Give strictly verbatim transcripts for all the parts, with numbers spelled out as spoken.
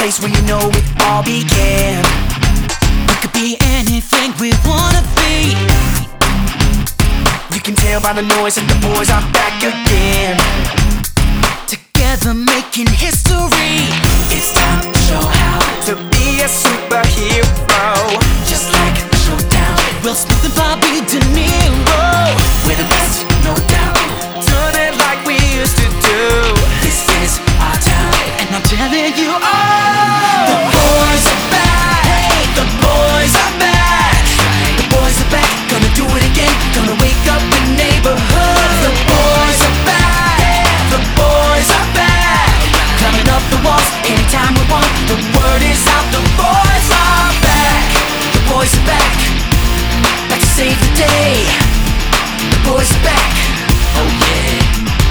place where you know it all began. We could be anything we wanna be. You can tell by the noise that the boys are back again, together making history. It's time to show how to be a superhero, just like a showdown. Will Smith and Bobby De Niro, we're the best, no doubt. Doing it like we used to do. This is our town, and I'm telling you all, the boys are back. Hey, the boys are back. The boys are back, gonna do it again. Gonna wake up the neighborhood. The boys are back. The boys are back. Climbing up the walls anytime we want. The word is out, the boys are back. The boys are back, back to save the day. The boys are back, oh yeah.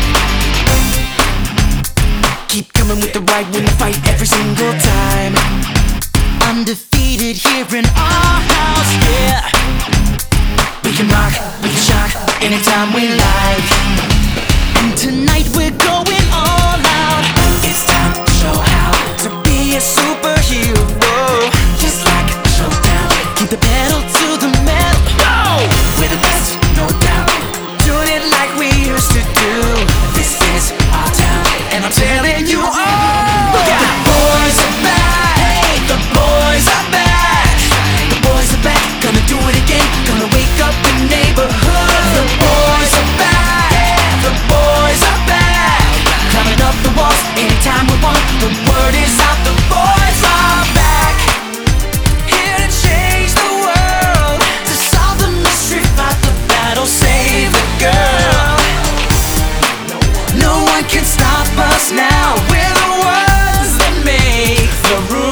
Keep coming with the right, win the fight every single time. Undefeated here in our house, yeah. We can rock, we can shock, anytime we like. And tonight we're going all out. It's time to show how to be a superhero, just like a showdown. Keep the pedal to the metal, go! We're the best, no doubt. Doing it like we used to do. This is our town, and I'm telling you all, yeah. The boys are back. Hey, the boys are back. The boys are back, gonna do it again. Gonna wake up the neighborhood. The boys are back. The boys are back. Climbing up the walls anytime we want. The word is out, the boys are back. Here to change the world, to solve the mystery, fight the battle, save the girl. No one can stop us now. We're the ones that make the rules.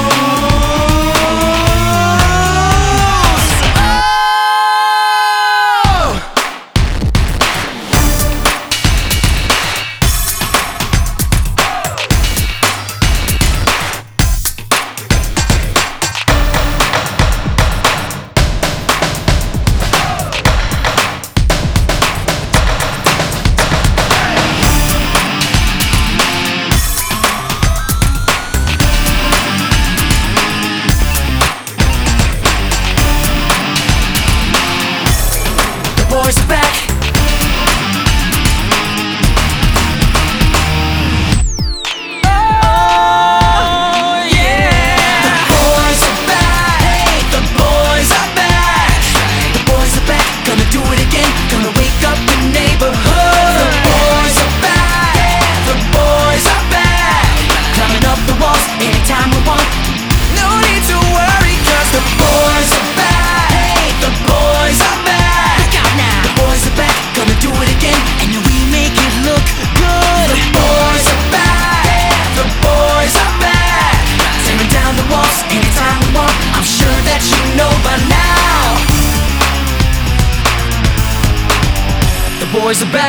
Boys are back. Oh yeah. The boys are back. Hey, the boys are back. The boys are back, gonna do it again. Gonna wake up the neighborhood. The boys are back. The boys are back. Climbing up the walls anytime we want. No need to worry, cause the boys are back. Hey, the boys are back. The boys are back, gonna do it again, and we make it look good. The boys are back, the boys are back. Tearing down the walls anytime we want. I'm sure that you know by now. The boys are back.